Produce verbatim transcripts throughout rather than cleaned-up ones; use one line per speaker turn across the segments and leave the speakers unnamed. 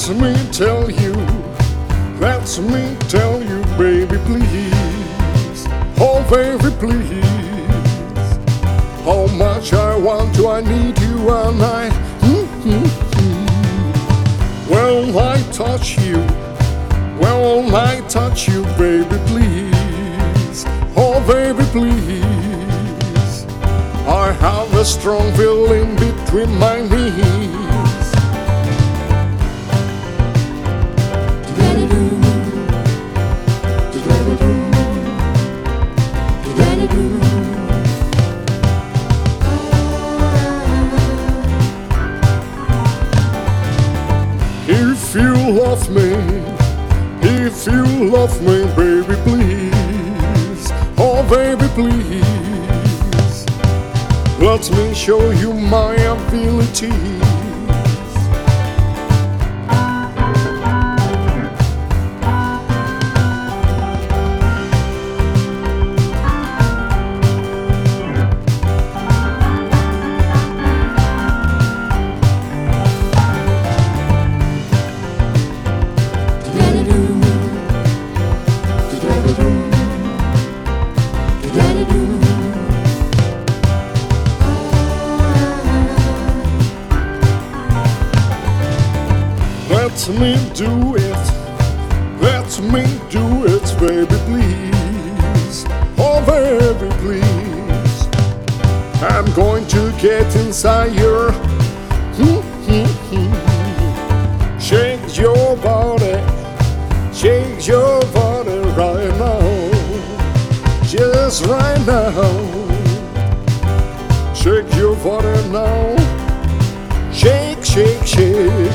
Let me tell you, let me tell you, baby, please. Oh, baby, please. How much I want you, I need you, and I. Mm-hmm. When I touch you, when I touch you, baby, please. Oh, baby, please. I have a strong feeling between my knees. If you love me, if you love me, baby, please. Oh, baby, please. Let me show you my abilities. Let me do it, let me do it, baby, please. Oh, baby, please. I'm going to get inside your shake your body, shake your body right now, just right now. Shake your body now, shake, shake, shake.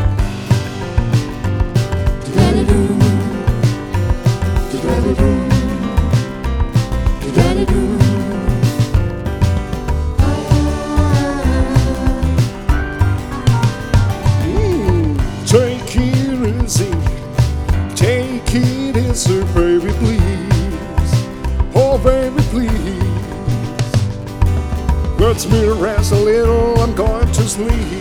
Take it easy, take it easy, baby, please. Oh, baby, please. Let me rest a little, I'm going to sleep.